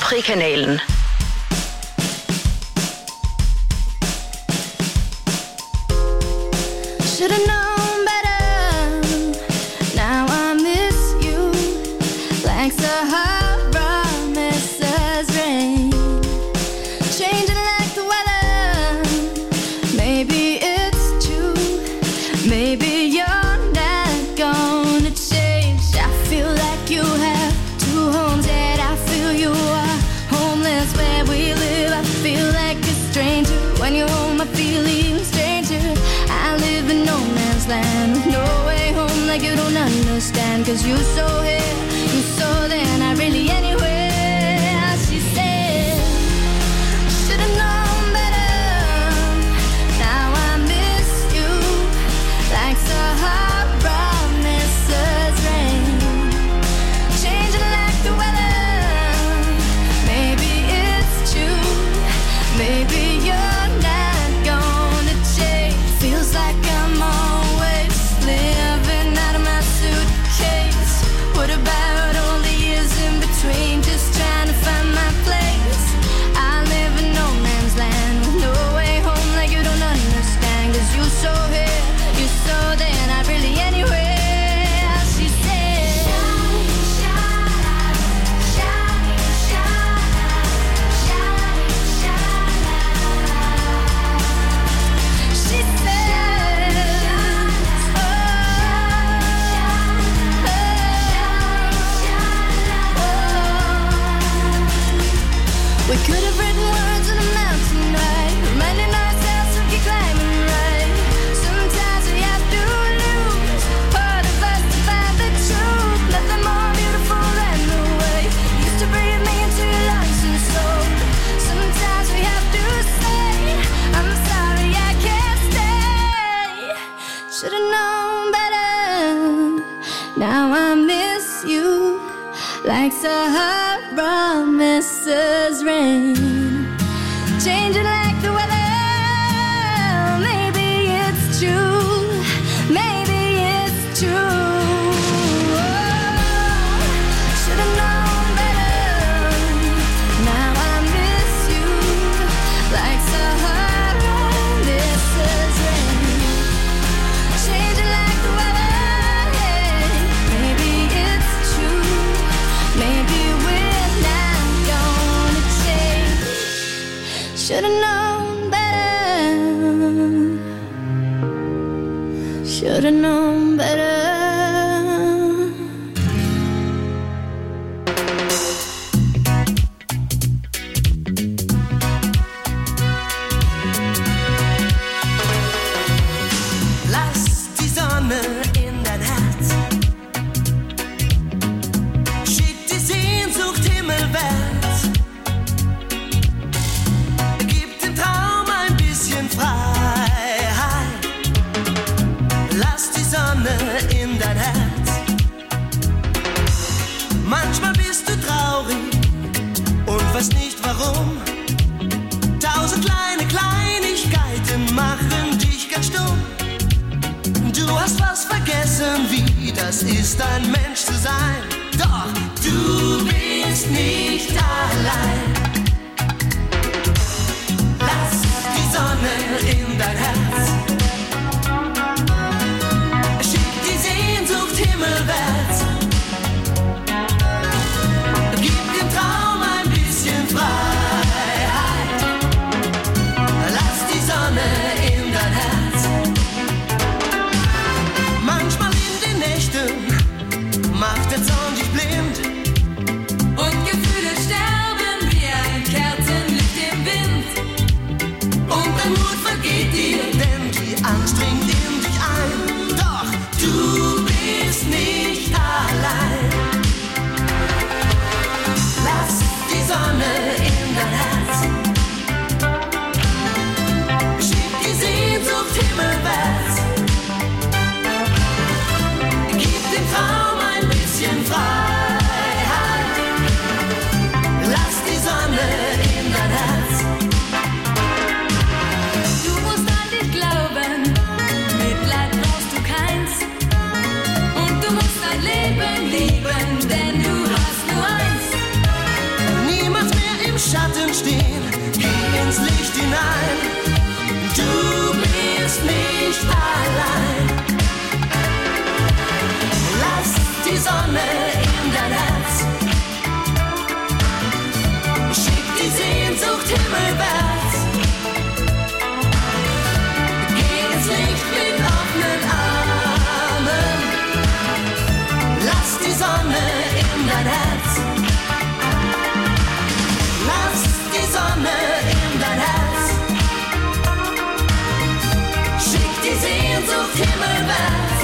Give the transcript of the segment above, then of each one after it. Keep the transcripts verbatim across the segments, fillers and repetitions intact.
tre kanalen. Should've known better. Now I miss you like Sahara misses rain, changing like the weather. Maybe it's true. Maybe you're not gonna change. I feel like you have two homes, yet I feel you are homeless where we live. I feel like a stranger when you're home. I feel even stranger. I live in no man's land with no way home, like you don't understand. Cause you're so here, you're so there, not really anywhere. She said, should've known better. Now I miss you like Sahara misses rain, changing like the weather. Maybe it's true. Maybe you're not gonna change. Feels like I'm always living out of my suitcase. What about all the years in between, just trying to find my place? I live in no man's land with no way home, like you don't understand. Cause you're so here, you're so there, not really anywhere. She said, she said, oh, we could have written words on a mountain, right? Reminding ourselves to keep climbing, right? Sometimes we have to lose part of us to find the truth. Nothing more beautiful than the way you used to breathe me into your lungs and soul. Sometimes we have to say, I'm sorry I can't stay. Should've known better. Now I miss you like Sahara misses rain, changing like the weather. Maybe it's true. Maybe it's true. Oh, should've known better. Now I miss you like Sahara misses rain, changing like the weather. Maybe it's true. Maybe we're not gonna change. Should've known better. Should've known better. Lass die Sonne in dein Herz, schick die Sehnsucht himmelwärts, gib dem Traum ein bisschen Freiheit. Lass die Sonne in dein Herz. Manchmal bist du traurig und weißt nicht warum. Tausend kleine Kleinigkeiten machen dich ganz stumm. Du hast was vergessen, wie das ist, ein Mensch zu sein. Doch du bist nicht allein. Lass die Sonne in dein Herz, schick die Sehnsucht himmelwärts, gib dem Traum ein bisschen Freiheit. Lass die Sonne in dein Herz. Manchmal in den Nächten macht der Zorn dich blind und Gefühle sterben wie ins Licht hinein. Du bist nicht allein. Lass die Sonne in dein Herz. Schick die Sehnsucht himmelwärts. Geh ins Licht mit offenen Armen. Lass die Sonne in dein Herz. Lass die Sonne in dein Herz. Schick die Sehnsucht himmelwärts.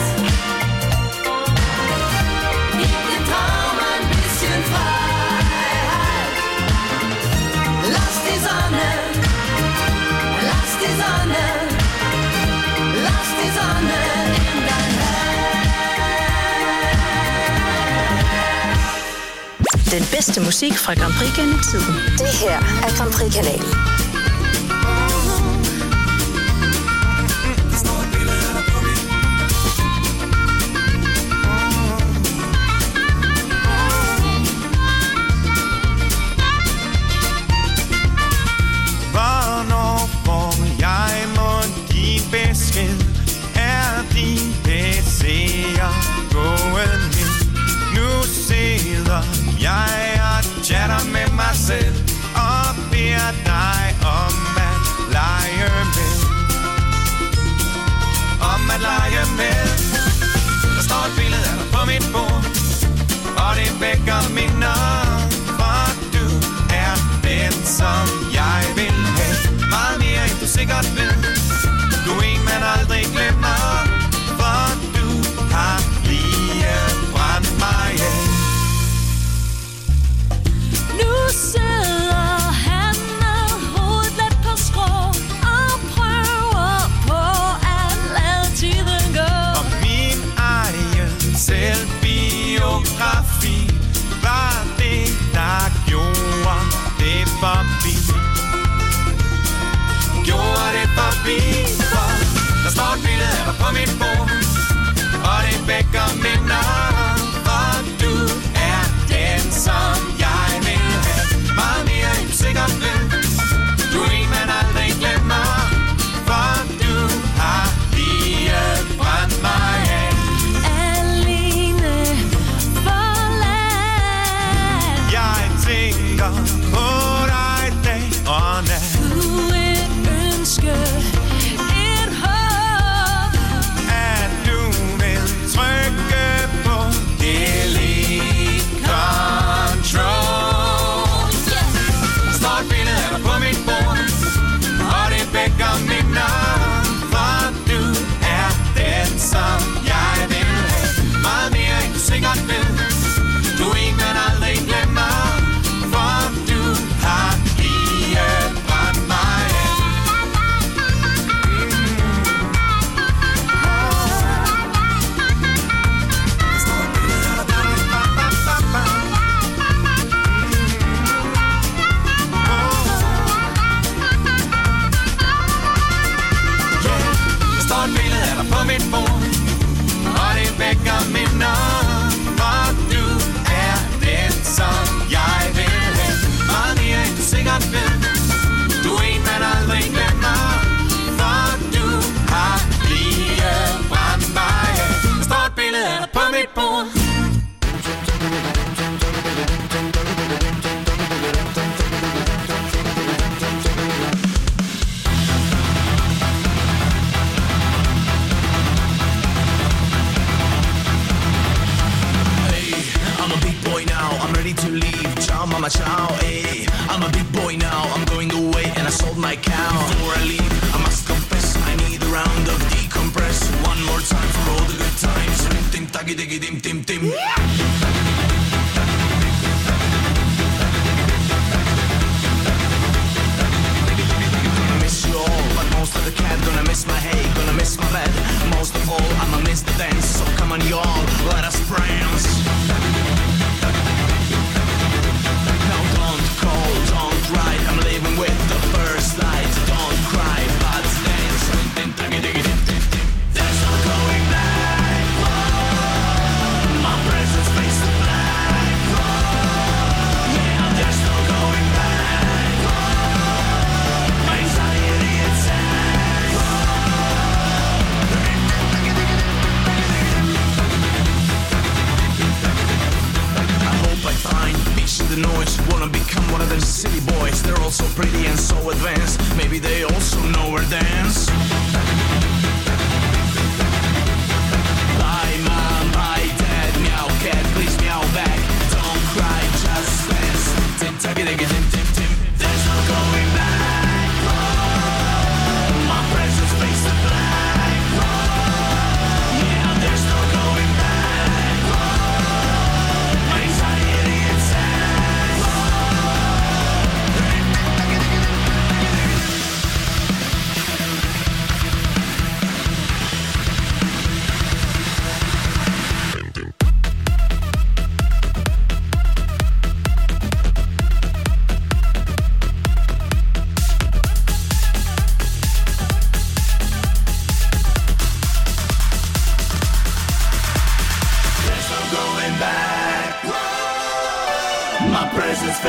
Gib dem Traum ein bisschen Freiheit. Lass die Sonne, lass die Sonne, lass die Sonne in dein Herz. Den bedste musik fra Grand Prix gennem tiden. Det her er Grand Prix-kanalen. Hvornår får jeg mod din besked? Er din P C'er gået ned? Nu sidder jeg og chatter med mig selv og beder dig om at lege med. Om at lege med. Der står et billede af dig på mit bord, og det vækker minder, for du er den, som jeg vil have. Meget mere end du sikkert ved. Du er en, man aldrig glemmer, for du har lige brændt mig af. Nu sidder han med hovedet let på skrå og prøver på at lade tiden gå. Og min egen selvbiografi var det, der gjorde det forbi. Gjorde det forbi, for der står et billede af dig på mit bord, og det vækker minder, for du er den, som jeg vil have. Meget mere end du sikkert ved. Du er en, man aldrig glemmer, for du har lige brændt mig af. Alene forladt. Jeg tænker på dig dag og nat. Du et ønske, et håb. At du vil trykke på delete control. Der står et billede af dig på mit bord, og det vækker minder, for du er den, som jeg vil have. Meget mere end du sikkert ved. Du er en, man aldrig glemmer, for du har lige brændt mig af. Der står et billede af dig på mit bord, og det vækker minder, for du er den, som jeg vil have. Meget mere end du sikkert ved. Du er en, man aldrig glemmer, for du har lige brændt mig af. Der står et billede af dig på mit bord. I'm a big boy now, I'm ready to leave. Ciao mama, ciao, hey. I'm a big boy now, I'm going away and I sold my cow. Before I leave, I must confess, I need a round of decompress. One more time for all the good times. Rim tim tagi digi dim tim tim. Gonna miss you all, but most of the cat. Gonna miss my hay, gonna miss my bed. Most of all, I'ma miss the dance. So come on y'all, let us prance. Now don't call, don't write. I'm leaving with the first light. Don't cry, but dance. There's no going back. My presence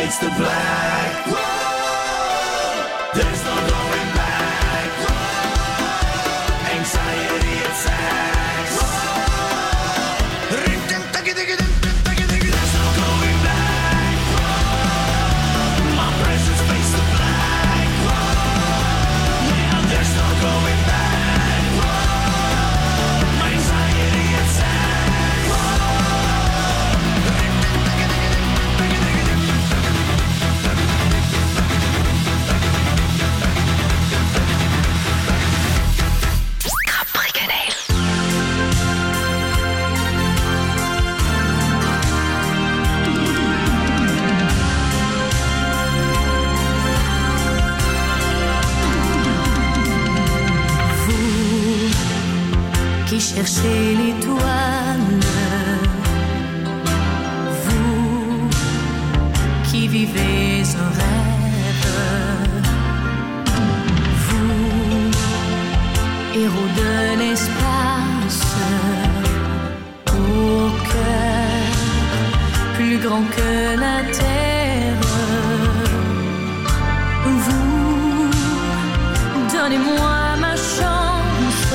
fades to black. Whoa, there's no going back. Whoa, anxiety attacks. Whoa, there's no going back. Whoa, my presence fades to black. Whoa, yeah, there's no going back. Whoa, my anxiety attacks. Whoa. Qui cherchez l'étoile, vous qui vivez un rêve, vous, héros de l'espace, au cœur plus grand que la terre, vous, donnez-moi ma chance.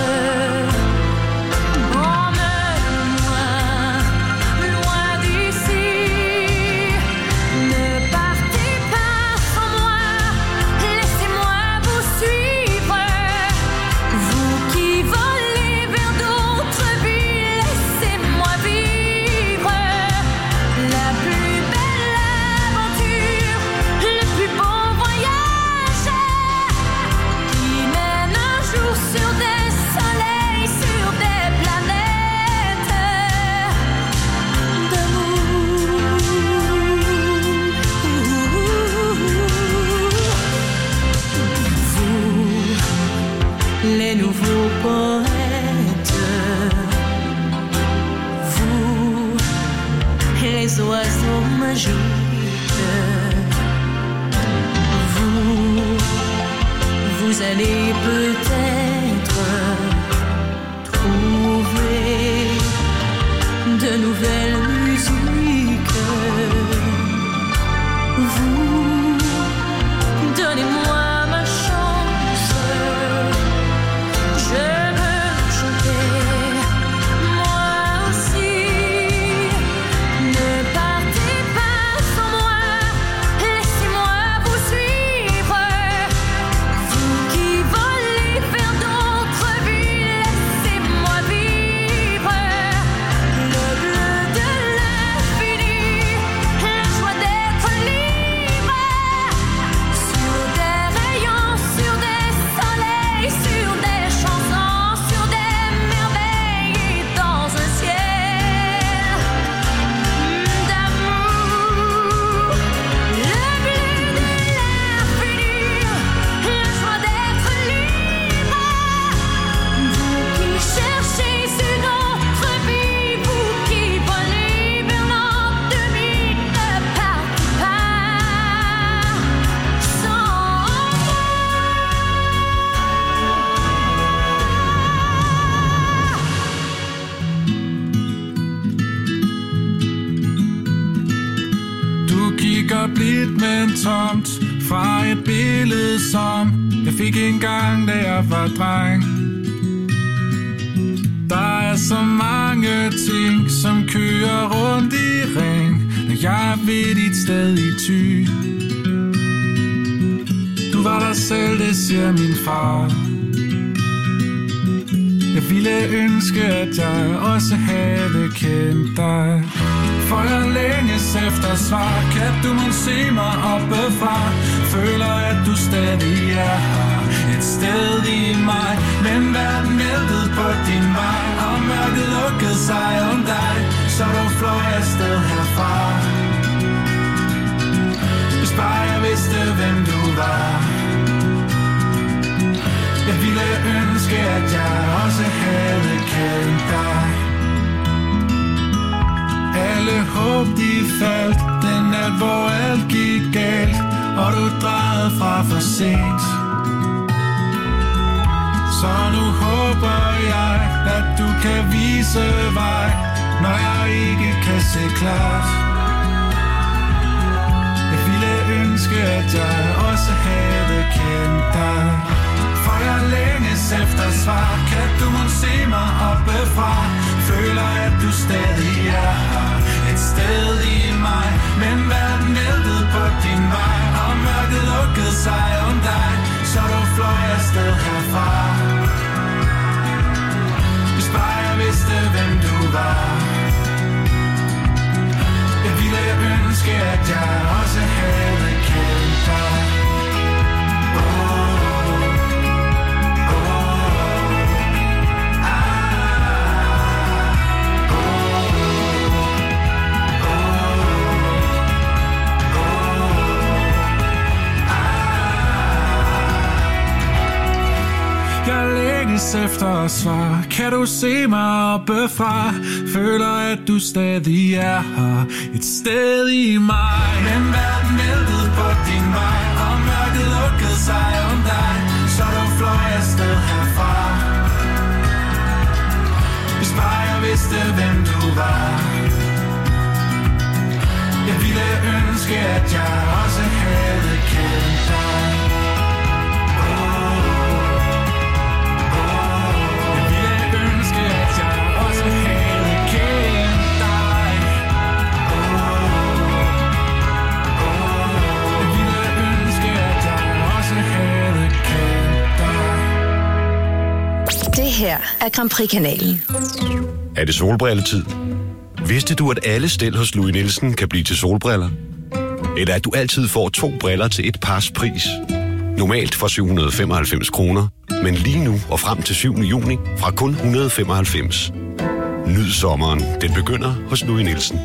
Les nouveaux poètes, vous, les oiseaux magiques, vous, vous allez peut-être trouver de nouvelles musiques, vous, donnez-moi ma chance. Je veux chanter, moi aussi. Ne partez pas sans moi, laissez-moi vous suivre. Vous qui volez vers d'autres vies, laissez-moi vivre. Le bleu de l'infini, la joie d'être libre. Sur des rayons, sur des soleils, sur des chansons, sur des merveilles et dans un ciel d'amour. Le bleu de l'infini, la joie d'être libre. Vous qui cherchez une autre vie, vous qui volez vers notre vie, ne partez pas sans moi. Du kigger blidt, men tomt fra et billede, som jeg fik engang, da jeg var dreng. Der er så mange ting, som kører rundt i ring, når jeg er ved dit sted i Thy. Du var dig selv, det siger min far. Jeg ville ønske, at jeg også havde kendt dig. For jeg længes efter svar. Kan du må se mig oppefra? Føler, at du stadig er her, et sted i mig. Men verden væltede på din vej, og mørket lukkede sig om dig, så du fløj afsted herfra. Hvis bare jeg vidste, hvem du var. Jeg ville ønske, at jeg også havde kendt dig. Alle håb de faldt den nat, hvor alt gik galt, og du drejede fra for sent. Så nu håber jeg, at du kan vise vej, når jeg ikke kan se klart. Jeg ville ønske, at jeg også havde kendt dig. For jeg længes efter svar. Kan du mon se mig oppefra? Føler, at du stadig er her. Et sted i mig. Men verden væltede på din vej. Og mørket lukkede sig om dig. Så du fløj afsted herfra. Hvis bare jeg vidste, hvem du var. Jeg ville ønske, at jeg også havde kendt dig. Jeg længes efter svar. Kan du se mig oppefra? Føler, at du stadig er her. Et sted i mig. Men verden væltede på din vej. Og mørket lukkede sig om dig. Så du fløj afsted herfra. Hvis bare jeg vidste, hvem du var. Jeg ville ønske, at jeg også havde kendt dig. Det her er Grand Prix-kanalen. Er det solbrilletid? Vidste du, at alle stel hos Louis Nielsen kan blive til solbriller? Eller at du altid får to briller til et pars pris? Normalt for syv hundrede og femoghalvfems kroner, men lige nu og frem til syvende juni fra kun et hundrede og femoghalvfems. Nyd sommeren. Den begynder hos Louis Nielsen.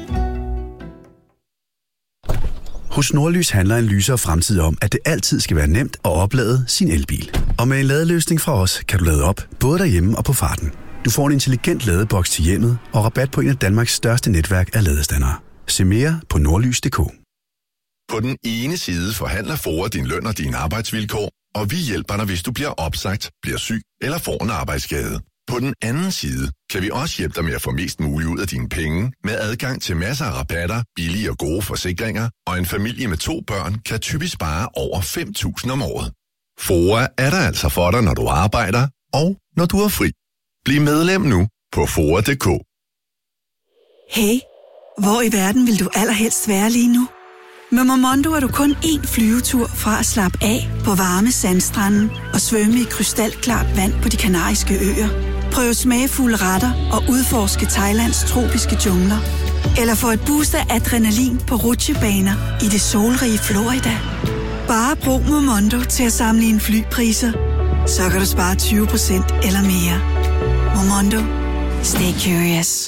Hos Nordlys handler en lysere fremtid om, at det altid skal være nemt at oplade sin elbil. Og med en ladeløsning fra os, kan du lade op, både derhjemme og på farten. Du får en intelligent ladeboks til hjemmet og rabat på en af Danmarks største netværk af ladestandere. Se mere på nordlys punktum d k. På den ene side forhandler Fora din løn og dine arbejdsvilkår, og vi hjælper dig, hvis du bliver opsagt, bliver syg eller får en arbejdsskade. På den anden side kan vi også hjælpe dig med at få mest muligt ud af dine penge, med adgang til masser af rabatter, billige og gode forsikringer, og en familie med to børn kan typisk spare over fem tusind om året. Fora er der altså for dig, når du arbejder, og når du er fri. Bliv medlem nu på fora punktum d k. Hey, hvor i verden vil du allerhelst være lige nu? Med Momondo er du kun én flyvetur fra at slappe af på varme sandstrande og svømme i krystalklart vand på De Kanariske Øer. Prøv smagfulde retter og udforske Thailands tropiske jungler. Eller få et boost af adrenalin på rutsjebaner i det solrige Florida. Bare brug Momondo til at sammenligne flypriser, så kan du spare tyve procent eller mere. Momondo. Stay curious.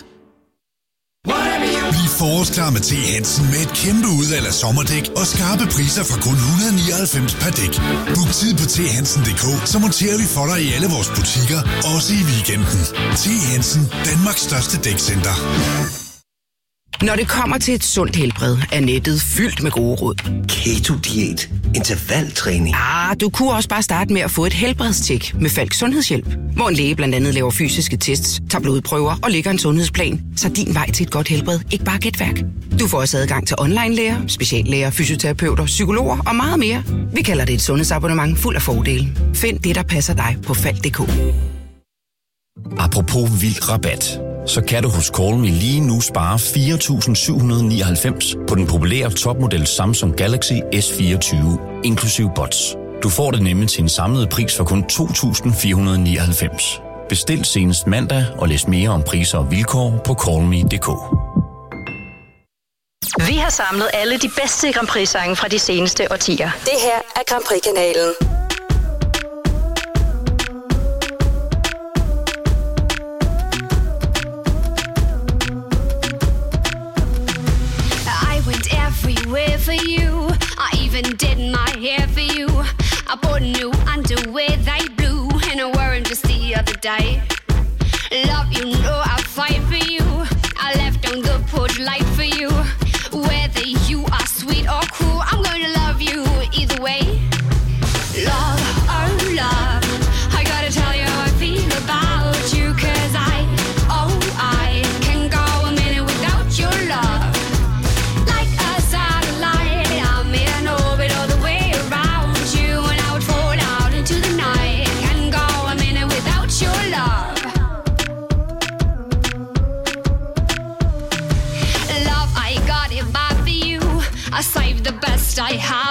Bliv forårsklar med T. Hansen med et kæmpe udvalg af sommerdæk og skarpe priser fra kun et hundrede og nioghalvfems per dæk. Book tid på t hansen punktum d k, så monterer vi for dig i alle vores butikker, også i weekenden. T. Hansen, Danmarks største dækcenter. Når det kommer til et sundt helbred, er nettet fyldt med gode råd. Keto-diæt, intervaltræning. Ah, du kunne også bare starte med at få et helbredstjek med Falk Sundhedshjælp, hvor en læge blandt andet laver fysiske tests, tager blodprøver og lægger en sundhedsplan, så din vej til et godt helbred ikke bare er gætværk. Du får også adgang til online-læger, speciallæger, fysioterapeuter, psykologer og meget mere. Vi kalder det et sundhedsabonnement fuld af fordele. Find det, der passer dig på falk punktum d k. Apropos vild rabat, så kan du hos Call Me lige nu spare fire tusind syv hundrede og nioghalvfems på den populære topmodel Samsung Galaxy S fireogtyve, inklusiv bots. Du får det nemlig til en samlet pris for kun to tusind fire hundrede og nioghalvfems. Bestil senest mandag og læs mere om priser og vilkår på call me punktum d k. Vi har samlet alle de bedste Grand Prix-sange fra de seneste årtier. Det her er Grand Prix-kanalen. Everywhere for you, I even did my hair for you. I bought new underwear, they blue, and I wore them just the other day. Love, you know I fight for you. I left on the porch light for you. Whether you are sweet or cool, I'm gonna love you either way. Love, oh love, I gotta tell you how I feel about you, 'cause I, oh I can go a minute without your love. Like a satellite, I'm in orbit all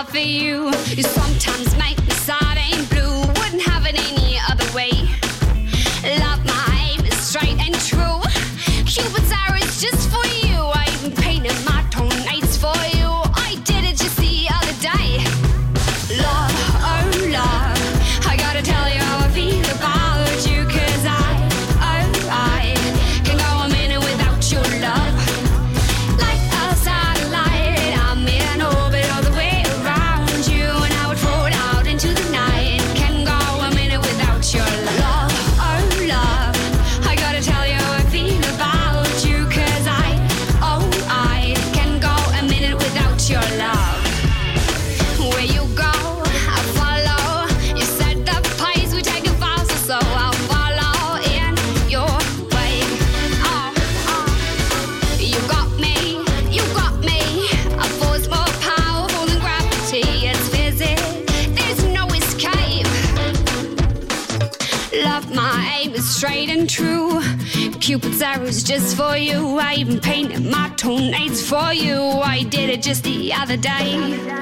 for you. You sometimes make me sad and blue. Wouldn't have it any other way. Love, my aim is straight and true. Cupid's arrow is just for you. I even painted my toenails for you. I did it just the other day. Love, oh love, I gotta tell you how I feel about you. Cause I, oh I, can go a minute without your love. Like a satellite, I'm in orbit all the way around you. And I would fall out into the night. Can go a minute without your love. Oh love, I gotta tell you how I feel about you. Cause I, oh I, can go a minute without your love. Where you go, I follow. You said the pace we take it faster, so I'll follow in your way. Oh, oh. You got me, you got me. A force more powerful than gravity. It's physics, there's no escape. Love, my aim is straight and true. Cupid's arrow's just for you. I even painted my toenails for you. I did it just the other day.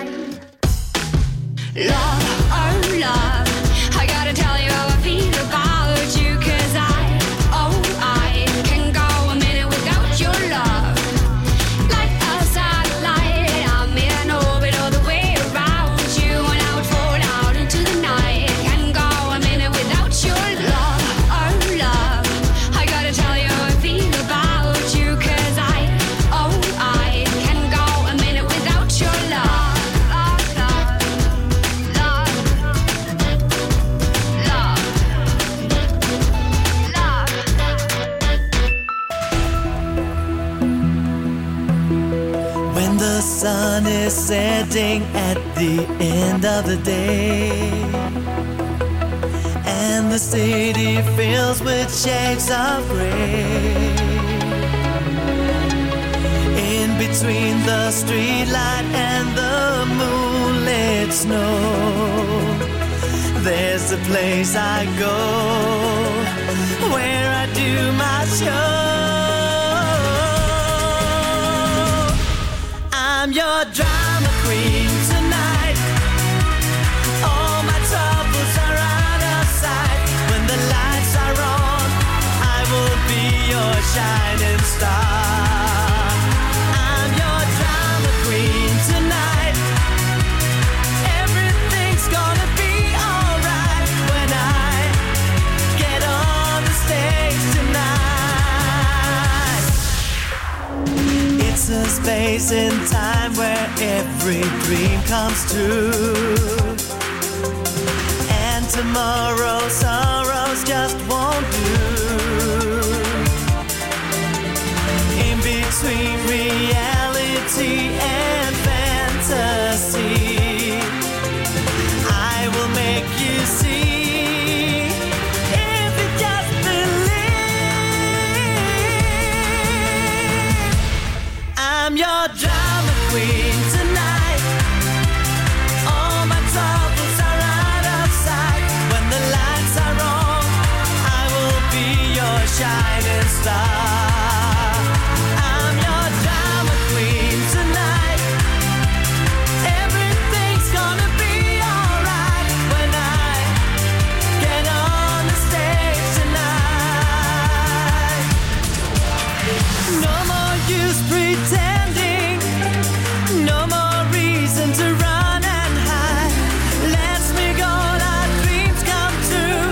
Love, oh love, I gotta tell you how I feel about you. Cause I, oh I, can go a minute without your love. Like a satellite, I'm in orbit all the way around you. And I would fall out into the night. Can go a minute without your love. Oh love, I gotta tell you how I feel about you. Cause I, oh I, can go a minute without your love. Love, love. When the sun is setting at the end of the day, and the city fills with shades of gray, in between the streetlight and the moonlit snow, there's a place I go where I do my show. I'm your drama queen tonight. All my troubles are out of sight. When the lights are on, I will be your shining star. I'm your drama queen tonight. Everything's gonna be alright when I get on the stage tonight. It's a space in time where every dream comes true, and tomorrow's sorrows just won't do. In between reality and fantasy, I will make you see if you just believe. I'm your drama queen tonight. All my troubles are out of sight. When the lights are on, I will be your shining star. I'm your drama queen tonight. Everything's gonna be alright when I get on the stage tonight. No more use pretending, no more reason to run and hide. Let's make all our dreams come true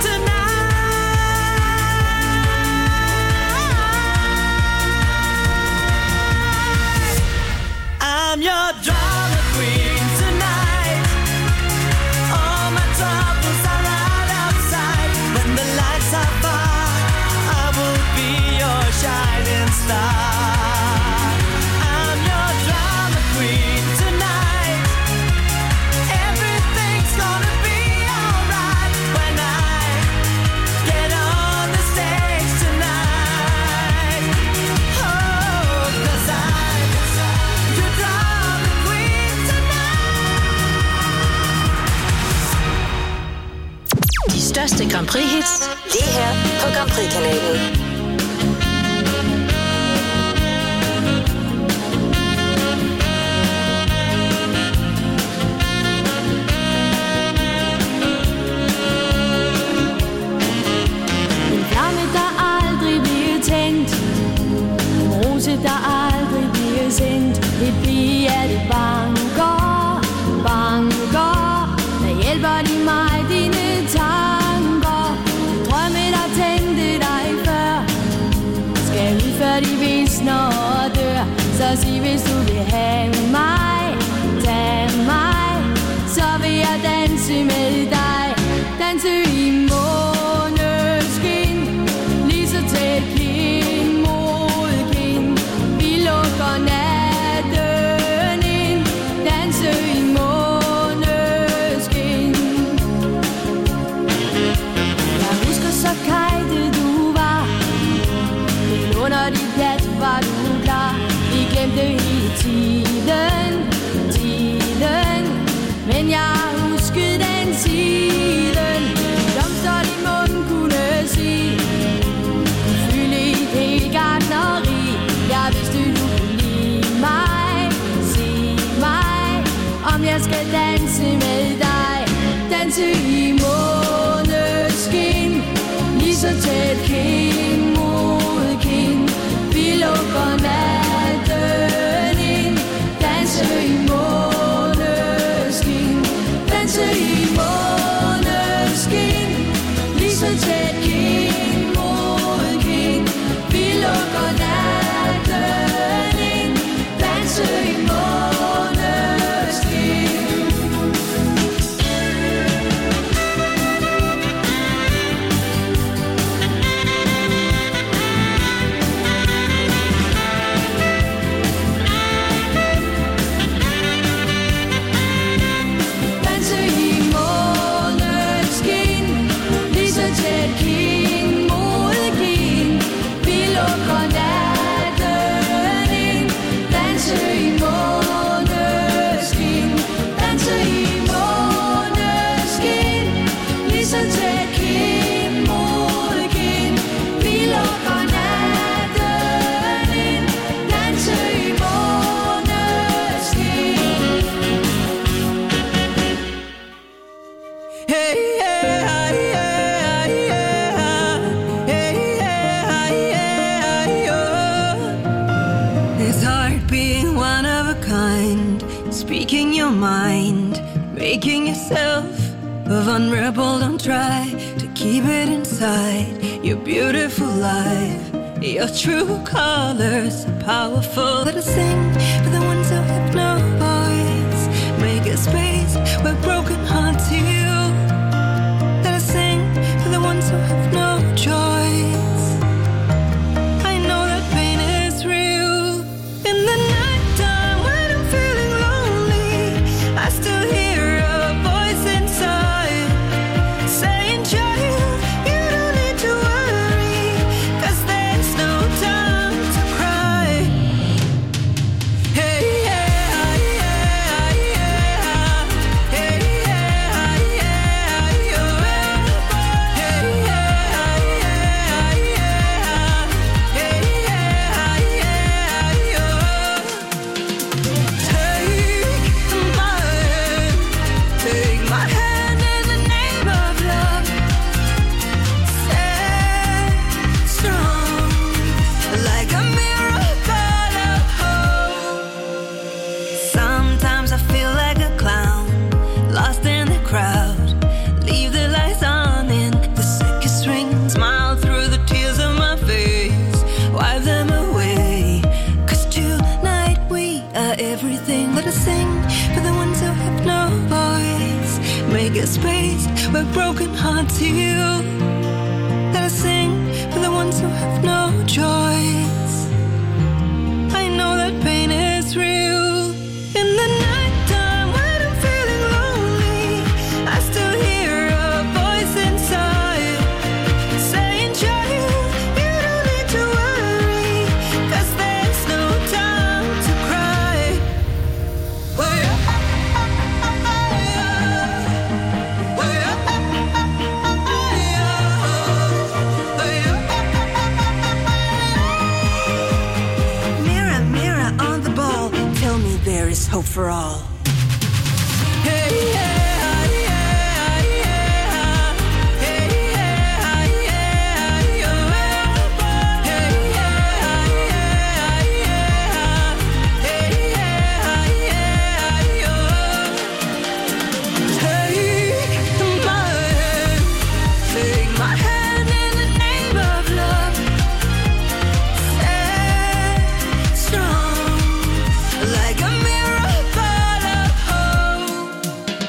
tonight. I'm your drama queen tonight. All my troubles are out of sight. When the lights are far, I will be your shining star. I'm your drama queen tonight. Everything's gonna be alright when I get on the stage tonight. Oh, 'cause I'm your drama queen tonight. De største Grand Prix-hits, lige her på Grand Prix-kanalen. tiden, tiden. Men jeg husker den tiden, blomster din mund kunne sige. Du fyldte et helt gartneri. Jeg vidste du kunne lide mig. Sig mig, om jeg skal danse med dig. Danse i måneskin, lige så tæt kind mod kind. Vi lukker natten ind. Danse i måneskin, danse i måneskin, lige så tæt kind mod kind. Vi lukker natten ind. Danse i måneskin. Speaking your mind, making yourself vulnerable. Don't try to keep it inside. Your beautiful life, your true colors are powerful. Let us sing for the ones who have no voice. Make a space where broken hearts heal. Let us sing for the ones who have no choice. I know that pain is real. In the nighttime when I'm feeling lonely, I still hear a voice inside saying, child, you don't need to worry, 'cause there's no time to cry. Hey, yeah, yeah, yeah. Hey, yeah, yeah, yeah. Hey, yeah, yeah, yeah. Hey, yeah, yeah, yeah. Take my hand, take my hand in the name of love. Stay strong, like a miracle of hope. Sometimes I feel like a clown, lost in the crowd. Leave the lights on in the circus ring. Smile through the tears of my face, wipe them away. 'Cause tonight we are everything. Let us sing for the ones who have no voice. Make a space where broken hearts heal. Let us sing for the ones who have no choice. I know that pain is real. In the nighttime when I'm feeling lonely, I still hear a voice inside saying, child, you don't need to worry, 'cause there's no time to cry. Oh, yeah. Oh, yeah. Mirror, mirror on the ball, tell me there is hope for all. Hey, yeah, yeah, yeah. Hey, yeah, yeah, yeah. Hey, yeah, yeah, yeah. Hey, yeah, yeah, yeah. Take my hand, take my hand in the name of love. Stay strong, like a miracle of hope.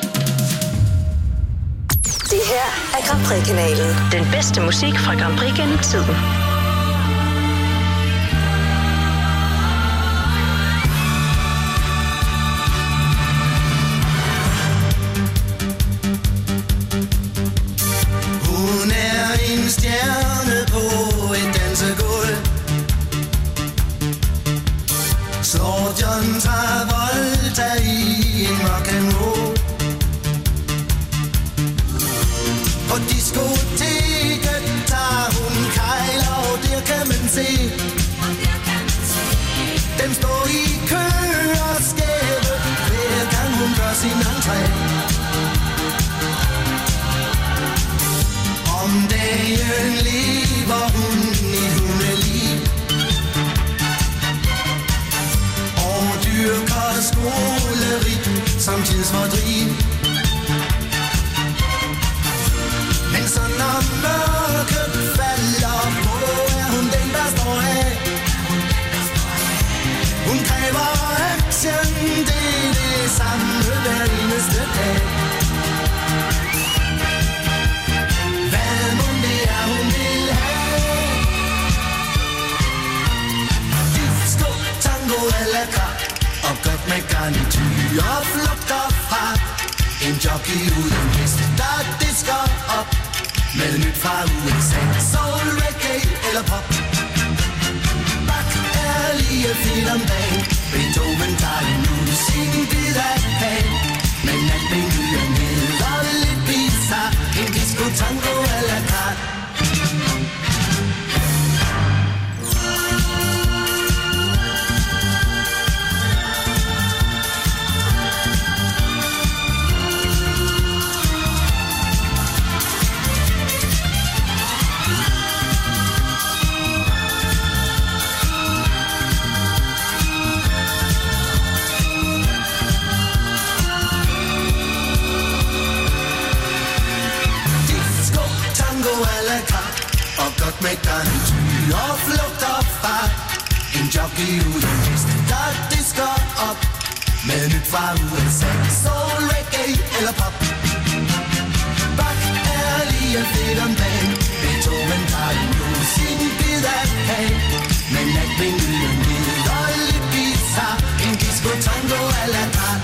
Det her er Grand Prix-kanalen. Den bedste musik fra Grand Prix gennem tiden. Hun er en stjerne på et dansegulv. Slår John træ. Om dagen lever hun i hundeliv og dyrker skoleri som tidsfordriv. Men så når mørket falder på, er hun den, der står af. Hun kræver action, det er det samme hver eneste dag. Hvad må det er, hun vil have? Disco, tango eller krak, og godt med garnityr og flugter fra. En jockey uden hest, der disker op med nyt fra U S A. Soul, reggae eller pop. Bach er lige fedt om dagen. Beethoven tager nu sin bid af kagen. Men alt benyder ned og lidt bizarre. En disco, tango eller kart. Og godt med garnityr og flugt og fart. En jockey uden hest, der disker op med nyt fra U S A. Soul, reggae eller pop. Bach er lige fedt om dagen. Beethoven tager nu sin bid af kagen. Men at vinylen ned og lidt bizarre. En disco, tango eller kart.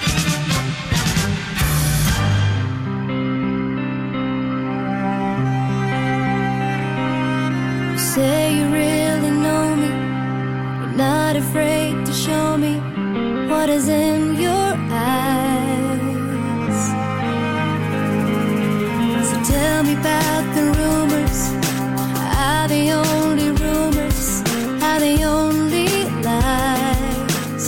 Say you really know me, you're not afraid to show me what is in your eyes. So tell me about the rumors, are they only rumors, are they only lies?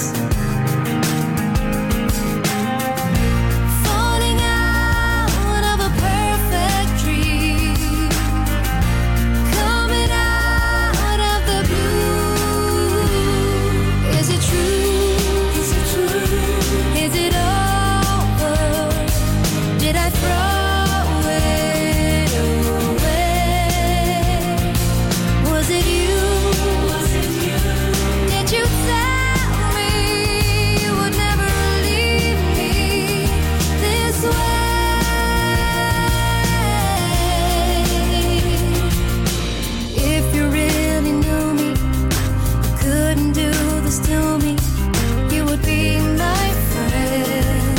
Falling out of a perfect dream, coming out of the blue. Is it true? Is it true? Is it over? Did I throw it away? Was it you? Was it you? Did you tell me you would never leave me this way? If you really knew me, you couldn't do this to me. You would be my friend.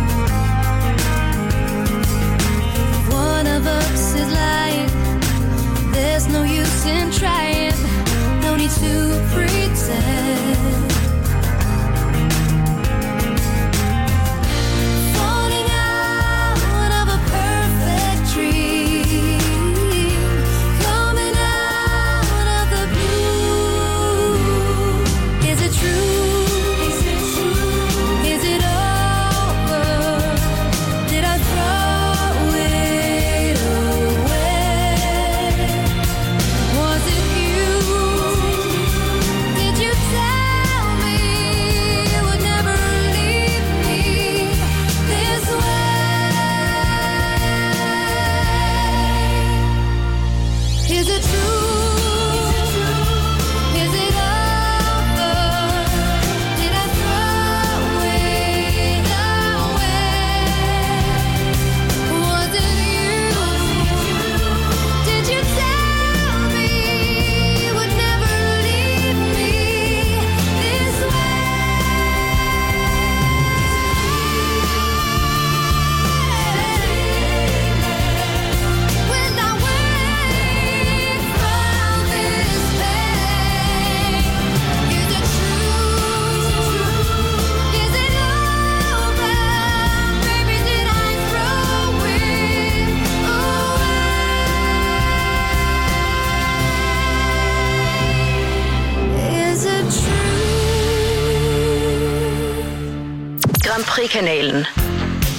If one of us is lying, there's no use in trying. No need to pretend. Falling out of a perfect dream, coming out of the blue. Is it true? Is it true? Is it over? Did I throw it away? Was it you? Did you tell me you would never leave me this way? Is it true? Is it over? Did I throw it away? Was it you? Did you tell me you would never leave me this way? When I wake from this pain, is it true? Is it over? Baby, did I throw it away? Is it true? Grand Prix-kanalen.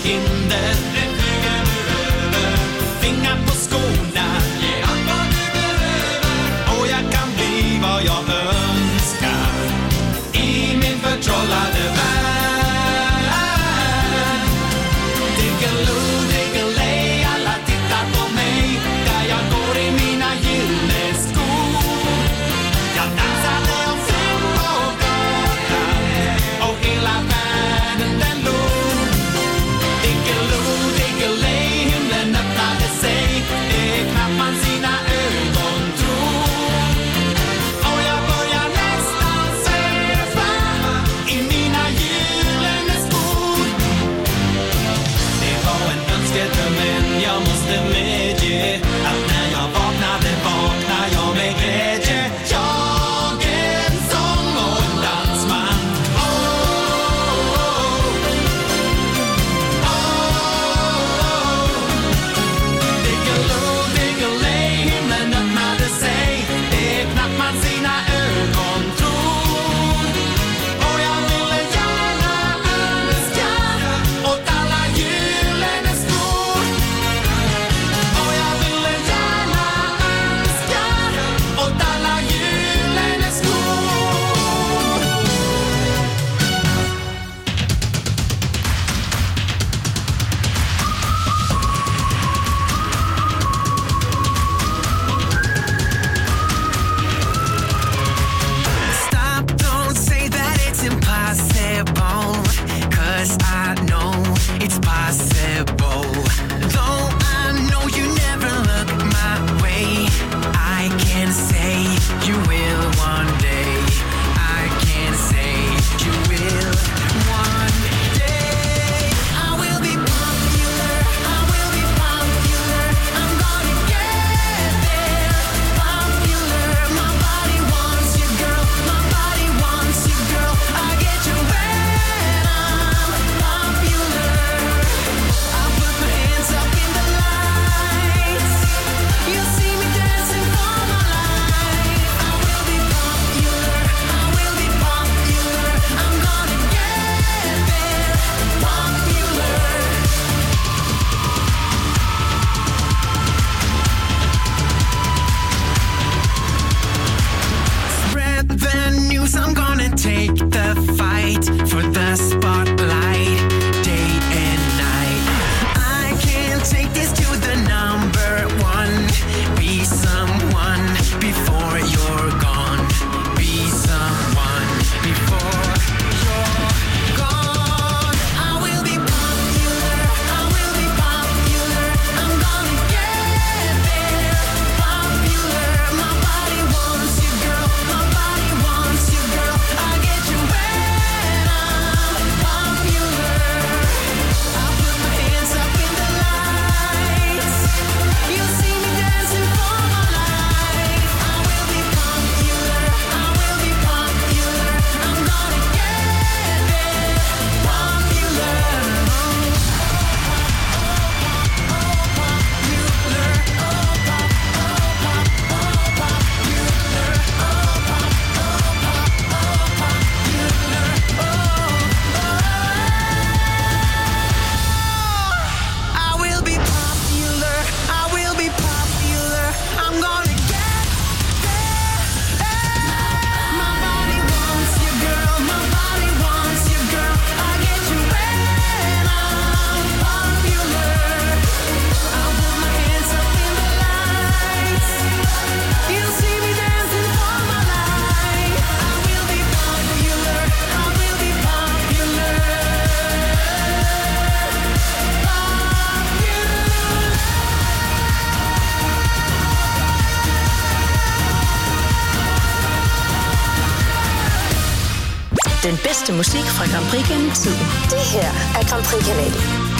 hinder. Den flyger nu över. Fingrar på skorna. Ge allt vad du behöver. Och jag kan bli vad jag önskar. I min förtrollade värld. Diggaloo, diggalay. Alla tittar på mig. Där jag går i mina gyllene skor. Jag dansade omkring på gatan. Och hela världen den log. Diggaloo, diggalay. Himlen öppnade sig. Det är knappt man sina ögon tror. Och jag börjar nästan sväva i mina gyllene skor. Det var en önskedröm, men jag måste medge att när jag vaknade, vaknar jag med glädje. Jag är en sång och en dansman. Oh, oh, oh, oh. Diggaloo, diggalay, himlen öppnade sig. Det är knappt man sina ögon tror. Och jag ville gärna önska åt alla gyllene skor. Och jag ville gärna önska åt alla gyllene skor. Stop, don't say that it's impossible. Cause I know it's possible. Though I know you never look my way, I can say you will one day. I can say you will one day. I will be popular, I will be popular. I'm gonna get there. Popular, my body wants you, girl. My body wants you, girl. I get you when I'm popular. I put my hands up in the lights. You'll see me dancing for my life. I will be popular, I will be popular. I'm gonna get there. Popular. Spread the news, I'm gonna take the fight for the spotlight, day and night. I can't take this to the number one. Be someone before you're gone. Be someone before you're gone. I will be popular, I will be popular. I'm gonna get there. Popular, my body wants you, girl. My body wants you, girl. I get you when I'm popular. I put my hands up in the lights. You'll see me dancing for my life. I will be popular, I will be popular. I'm gonna get there. Popular. I will be popular, I will be popular. I'm gonna get there. My body wants you, girl. My body wants you, girl. I get you when I'm popular. I'll put my hands up in the lights. You'll see me dancing for my life. I will be popular, I will be popular. Den bedste musik fra Grand Prix gennem tiden. Det her er Grand Prix-kanalen.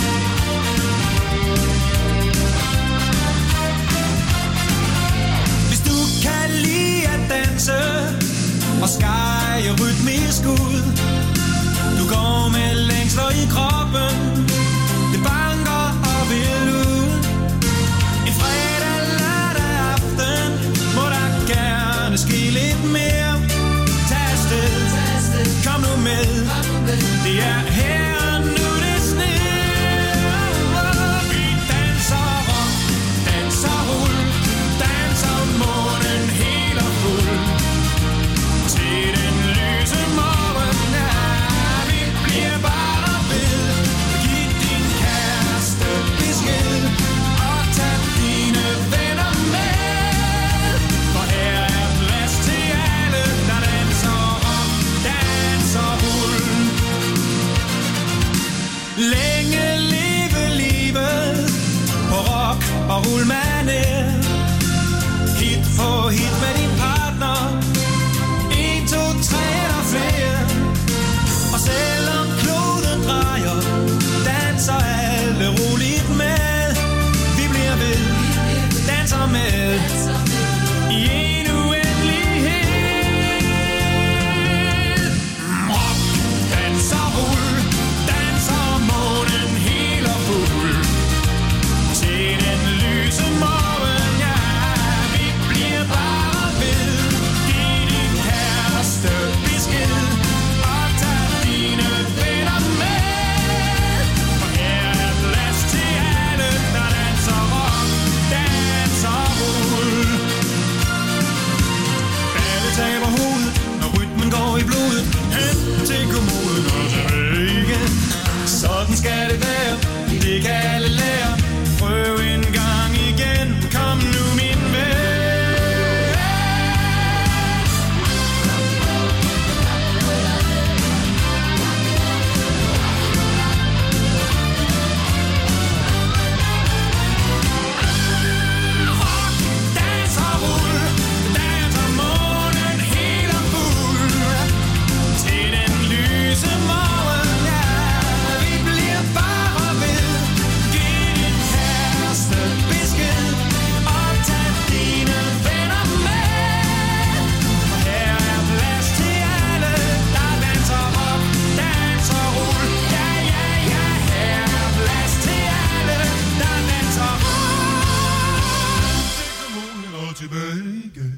Hvis du kan lide at danse og skære rytmisk ud. Du går med længsler i kroppen. Det banker og vil ud. En fredag, lørdag aften må der gerne ske lidt mere. Tag afsted, kom nu med. Det er her og nu det sne. og rul mig ned. Hit for hit med din partner. En, to, tre eller flere. Og selvom kloden drejer, danser alle roligt med. Vi bliver ved, danser med. I en uendelighed. Rock, danser, rul. Danser månen helt og fuld. Til den lyse morgen, ja. Vi bliver bare ved. Giv din kæreste besked. Og tag dine venner med. For her er plads til alle, der danser rock, danser rul. Alle taber hovedet, når rytmen går i blodet. Hen til kommunen og tilbage igen. Sådan skal det være, det kan alle lære. Prøv en gang igen, kom nu min ven. Rock, danser, rul, danser månen helt og fuld. Til den lyse morgen, ja, vi bliver bare ved. Giv din kæreste besked, og tag dine venner med. For her er plads til alle, der danser rock, danser rul. Ja, ja, ja, her er plads til alle, der danser rock. Og tilbage igen.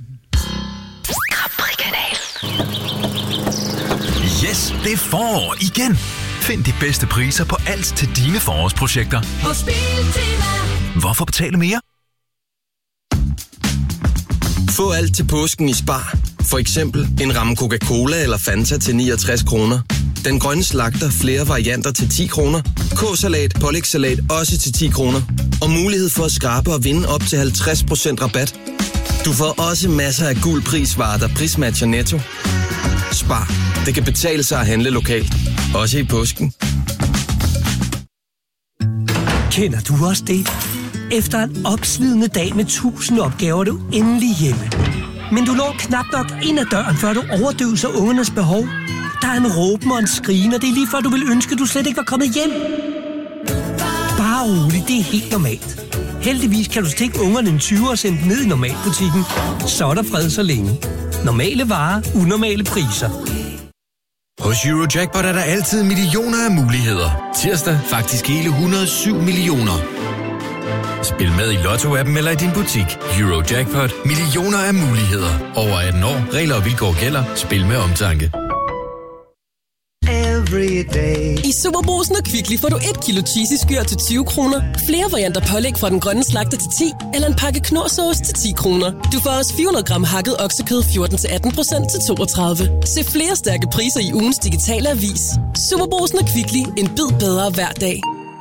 Yes, det er forår igen. Find de bedste priser på alt til dine forårsprojekter. Hos Biltema. Hvorfor betale mere? Få alt til påsken i Spar. For eksempel en ramme Coca-Cola eller Fanta til niogtres kroner. Den grønne slagter flere varianter til ti kroner. K-salat, pålægssalat også til ti kroner. Og mulighed for at skrabe og vinde op til halvtreds procent rabat. Du får også masser af gul prisvarer, der prismatcher Netto. Spar. Det kan betale sig at handle lokalt. Også i påsken. Kender du også det? Efter en opslidende dag med tusind opgaver, er du endelig hjemme. Men du når knap nok ind ad døren, før du overdøver ungernes behov. Der er en råben og en skrigen, og det er lige før, du vil ønske, at du slet ikke var kommet hjem. Bare rolig, det er helt normalt. Heldigvis kan du stikke ungerne en tyver og sende dem ned i normalbutikken. Så er der fred så længe. Normale varer, unormale priser. Hos Eurojackpot er der altid millioner af muligheder. Tirsdag faktisk hele et hundrede og syv millioner. Spil med i Lotto-appen eller i din butik. Eurojackpot. Millioner af muligheder. Over atten år. Regler og vilkår gælder. Spil med omtanke. I Superbrugsen og Kvickly får du et kilo cheesy skyr til tyve kroner. Flere varianter pålæg fra den grønne slagter til ti, eller en pakke knorrsauce til ti kroner. Du får også fire hundrede gram hakket oksekød fjorten til atten procent til toogtredive. Se flere stærke priser i ugens digitale avis. Superbrugsen og Kvickly. En bid bedre hver dag.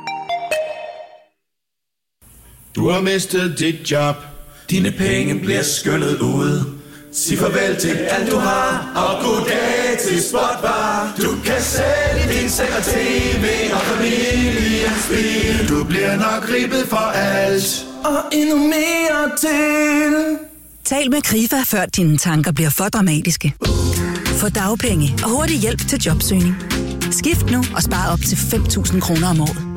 Du har mistet dit job. Dine penge bliver skyllet ud. Sig farvel til alt du har, og goddag til Spotbar. Du kan sælge din seng og tv og familiens bil. Du bliver nok ribbet for alt, og endnu mere til. Tal med Krifa, før dine tanker bliver for dramatiske. Få dagpenge og hurtig hjælp til jobsøgning. Skift nu og spar op til fem tusind kroner om året.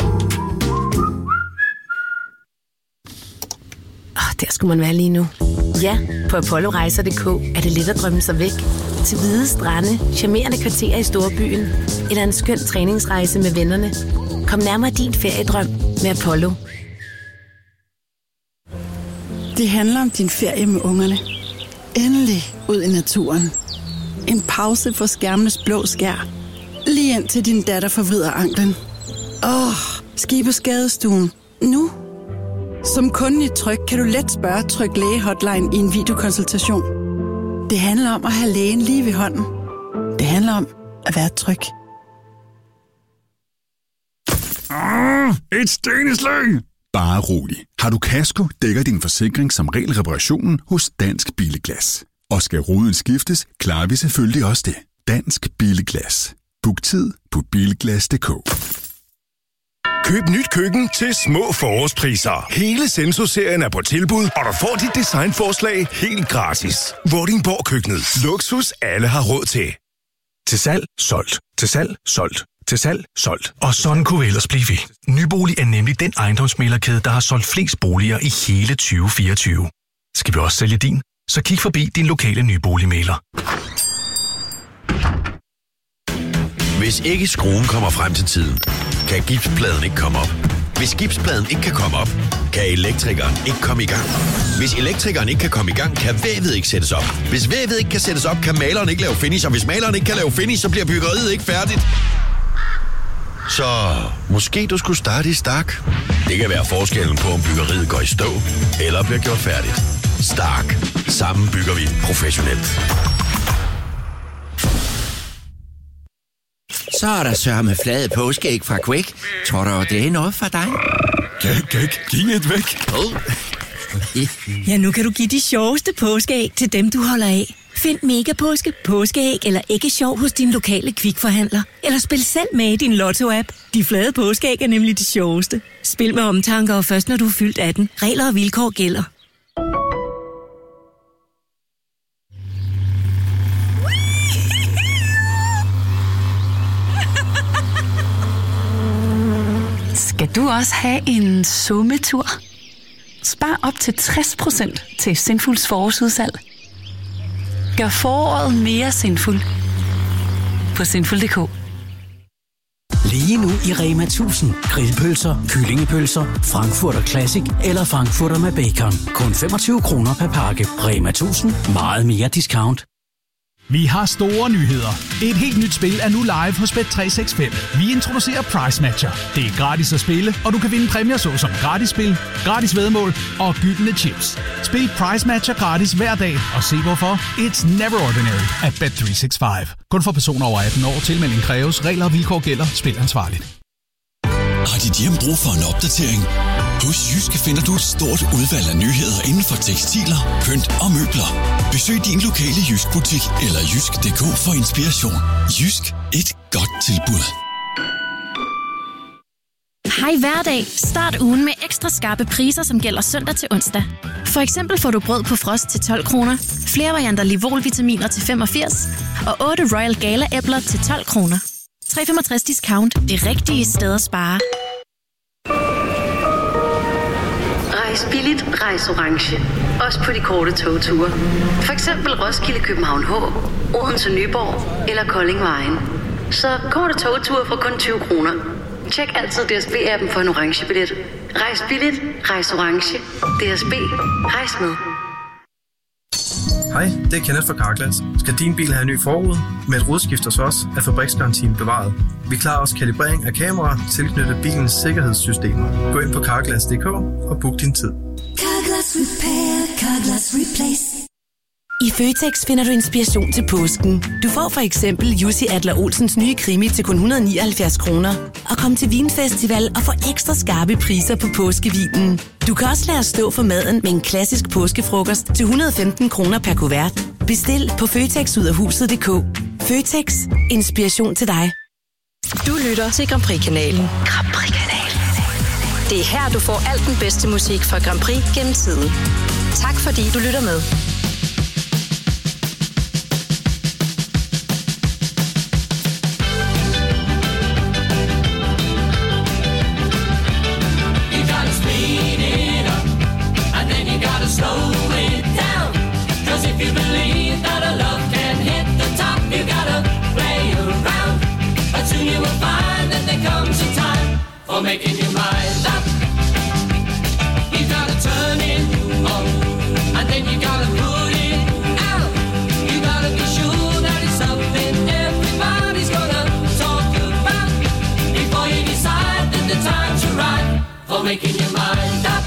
Der skulle man være lige nu. Ja, på apollo rejser punktum d k er det let at drømme sig væk. Til hvide strande, charmerende kvarterer i storbyen, eller en skøn træningsrejse med vennerne. Kom nærmere din feriedrøm med Apollo. Det handler om din ferie med ungerne. Endelig ud i naturen. En pause for skærmenes blå skær. Lige ind til din datter forvrider anklen. Åh, ski på skadestuen. Nu. Som kunde i Tryg kan du let spørge Tryg Læge Hotline i en videokonsultation. Det handler om at have lægen lige ved hånden. Det handler om at være tryg. Ah, et sten i slyng! Bare rolig. Har du kasko, dækker din forsikring som regel reparationen hos Dansk Billeglas. Og skal ruden skiftes, klarer vi selvfølgelig også det. Dansk Billeglas. Book tid på bilglas punktum d k. Køb nyt køkken til små forårspriser. Hele Senso-serien er på tilbud, og du får dit designforslag helt gratis. Vordingborg Køkkenet. Luksus alle har råd til. Til salg, solgt. Til salg, solgt. Til salg, solgt. Og sådan kunne vi ellers blive ved. Nybolig er nemlig den ejendomsmæglerkæde, der har solgt flest boliger i hele tyve fireogtyve. Skal vi også sælge din? Så kig forbi din lokale nyboligmægler. Hvis ikke skruen kommer frem til tiden, kan gipspladen ikke komme op. Hvis gipspladen ikke kan komme op, kan elektrikeren ikke komme i gang. Hvis elektrikeren ikke kan komme i gang, kan vævet ikke sættes op. Hvis vævet ikke kan sættes op, kan maleren ikke lave finish. Og hvis maleren ikke kan lave finish, så bliver byggeriet ikke færdigt. Så måske du skulle starte i Stark. Det kan være forskellen på, om byggeriet går i stå eller bliver gjort færdigt. Stark. Sammen bygger vi professionelt. Så er der sørme flade påskeæg fra Quake. Tror du, det er noget for dig? Gæk, gæk, giv et væk. Ja, nu kan du give de sjoveste påskeæg til dem, du holder af. Find Mega Påske, påskeæg eller æggesjov hos din lokale Kvikforhandler. Eller spil selv med i din Lotto-app. De flade påskeæg er nemlig de sjoveste. Spil med omtanke og først når du er fyldt atten. Regler og vilkår gælder. Skal du også have en sommetur? Spar op til tres procent til Sinfuls forårsudsalg. Gør foråret mere sinful på sinful punktum d k. Lige nu i Rema tusind. Grillpølser, kyllingepølser, Frankfurter Classic eller Frankfurter med bacon. Kun femogtyve kroner per pakke. Rema tusind. Meget mere discount. Vi har store nyheder. Et helt nyt spil er nu live hos Bet tre seks fem. Vi introducerer Price Matcher. Det er gratis at spille, og du kan vinde præmier såsom gratis spil, gratis væddemål og gyldne chips. Spil Price Matcher gratis hver dag, og se hvorfor. It's never ordinary at Bet tre seks fem. Kun for personer over atten år. Tilmelding kræves. Regler og vilkår gælder. Spil ansvarligt. Har dit hjem brug for en opdatering? Hos Jyske finder du et stort udvalg af nyheder inden for tekstiler, pynt og møbler. Besøg din lokale Jysk butik eller jysk punktum d k for inspiration. Jysk. Et godt tilbud. Hej hverdag. Start ugen med ekstra skarpe priser, som gælder søndag til onsdag. For eksempel får du brød på frost til tolv kroner, flere varianter Livol-vitaminer til femogfirs og otte Royal Gala-æbler til tolv kroner. tre komma femogtres discount. Det rigtige sted at spare. Rejs billigt, rejs orange. Også på de korte togture. For eksempel Roskilde, København H, Odense, Nyborg eller Kolding Vejen. Så korte togture for kun tyve kroner. Tjek altid D S B-appen for en orange billet. Rejs billigt, rejs orange. D S B. Rejs med. Hej, det er Kenneth fra Carglass. Skal din bil have en ny forrude? Med et rodskift hos os er fabriksgarantien bevaret. Vi klarer også kalibrering af kameraer tilknyttet bilens sikkerhedssystemer. Gå ind på carglass punktum d k og book din tid. Carglass Repair, Carglass Replace. I Føtex finder du inspiration til påsken. Du får for eksempel Jussi Adler-Olsens nye krimi til kun et hundrede og nioghalvfjerds kroner. Og kom til Vinfestival og få ekstra skarpe priser på påskevinen. Du kan også lade os stå for maden med en klassisk påskefrokost til et hundrede og femten kroner per kuvert. Bestil på føtex ud af huset punktum d k. Føtex. Inspiration til dig. Du lytter til Grand Prix-kanalen. Grand Prix-kanalen. Det er her, du får alt den bedste musik fra Grand Prix gennem tiden. Tak fordi du lytter med. Slow it down, 'cause if you believe that a love can hit the top, you gotta play around. But soon you will find that there comes a time for making your mind up. You gotta turn it on, and then you gotta put it out. You gotta be sure that it's something everybody's gonna talk about before you decide that the time's right for making your mind up.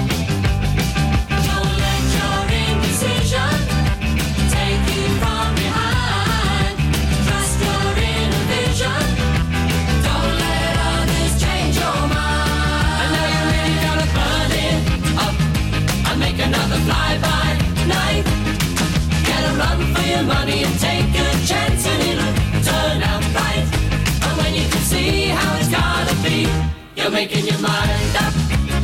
Money and take a chance and it'll turn out right. And when you can see how it's gotta be, you making your mind up.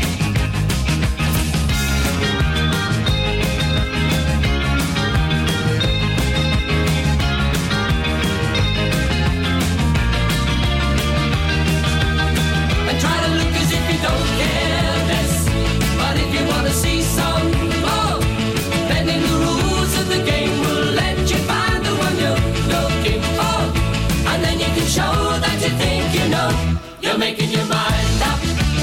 And try to look as if you don't care less. But if you want to see some more, bending the rules of the game will let you find the one you're looking for. And then you can show that you think you know. You're making your mind up.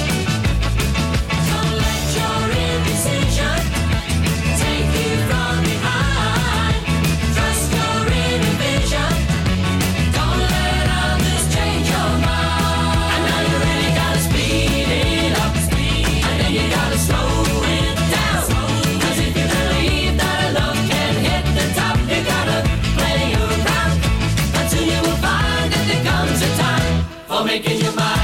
Don't let your indecision take you from behind. Trust your inner vision. Don't let others change your mind. And now you really gotta speed it up. And then you gotta slow it down. Cause if you believe that love can hit the top, you gotta play around. And soon you will find that there comes a time for making your mind.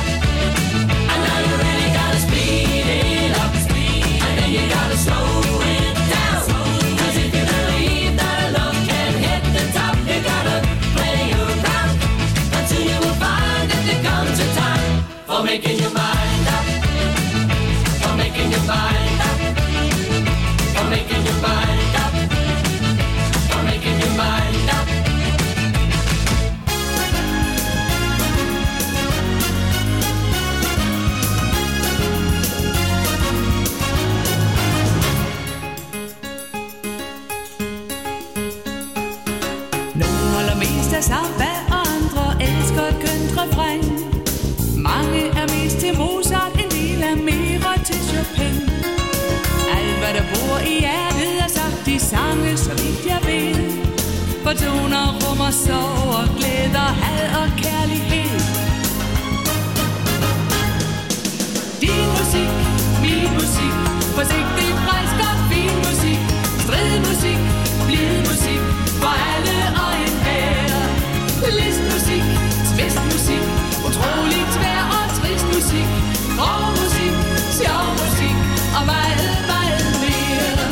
Making your mind up. For making your mind up. For making your mind up. For making your mind up. Nogle holder mest af samba, andre elsker et kønt refræn. Mange er mest til Mozart, en del er mere til Chopin. Alt hvad der bor i hjertet er sagt i sange, så vidt jeg ved. For toner rummer sorg og glæder, had og kærlighed. Din musik, min musik, forsigtig, frisk og fin musik. Strid musik, blid musik, for alle og enhver. Listmusik, tvistmusik, utroligt svær og trist musik, grov musik, sjov musik og meget, meget mere.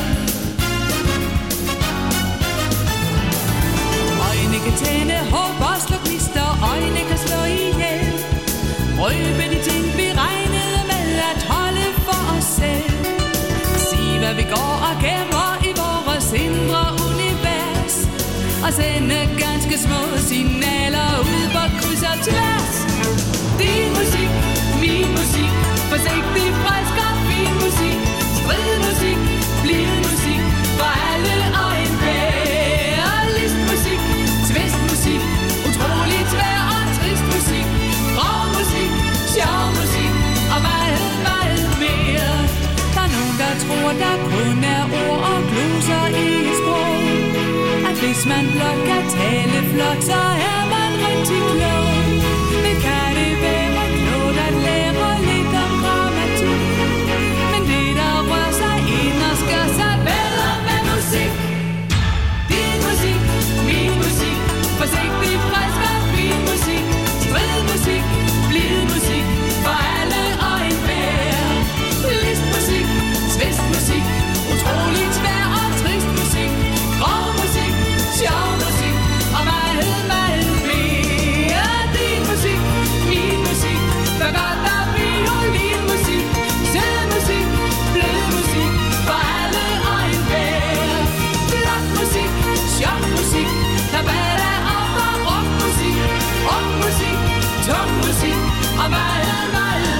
Øjne kan tænde håb og slå knister, øjne kan slå ihjel. Røbe de ting vi regnede med at holde for os selv. Sig hvad vi går og gemmer i vores indre univers. Og sende ganske små signaler ud på kryds og tværs. Din musik, min musik, forsigtig, frisk og fin musik. Strid musik, blid musik, for alle og enhver. Listmusik, tvistmusik, utroligt svær og trist musik. Grov musik, sjov musik og meget, meget mere. Der er nogen, der tror, der kun er ord og gloser i et sprog. At hvis man blot kan tale flot, så er man rigtig klog. Men kan det være klogt at lære lidt om grammatik? Men det, der rører sig ind og skør sig bedre med musik. Din musik, min musik, forsigtig, frisk og fin musik. Strid musik, blid musik, for alle og enhver. Listmusik, tvistmusik, utroligt svær og trist musik. Grov musik, sjov musik og meget, meget mere. Din musik, min musik, der godt der violinmusik. Sød musik, blød musik, for alle og enhver. Flot musik, sjov musik, der batter op og rockmusik. Rockmusik, tung musik og meget, meget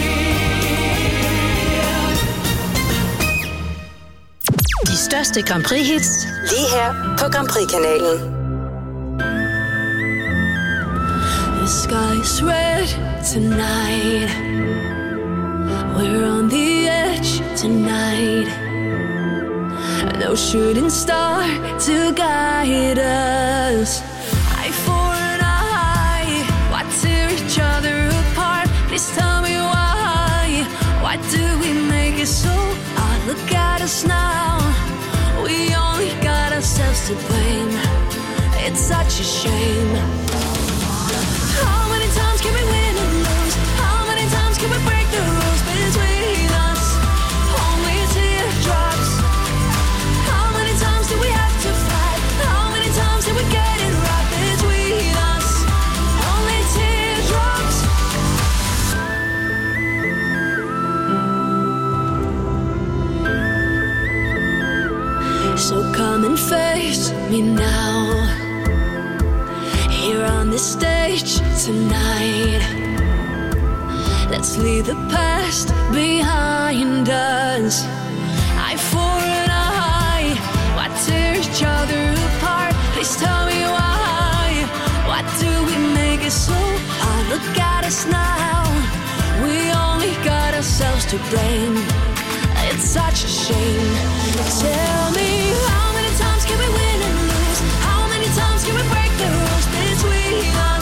mere. De største Grand Prix-hits, lige her på Grand Prix-kanalen. The sky's red tonight. We're on the edge tonight. No shooting star to guide us. Eye for an eye. Why tear each other apart? Please tell me why. Why do we make it so hard? Look at us now. We only got ourselves to blame. It's such a shame. How many times can we win and lose? How many times can we break the rules between us? Only teardrops. How many times do we have to fight? How many times did we get it right between us? Only teardrops. So come and face me now, here on this stage tonight. Let's leave the past behind us. Eye for an eye, why tear each other apart? Please tell me why. Why do we make it so hard? Look at us now, we only got ourselves to blame. It's such a shame. Tell me, how many times can we win and lose? How many times can we break the rules between us?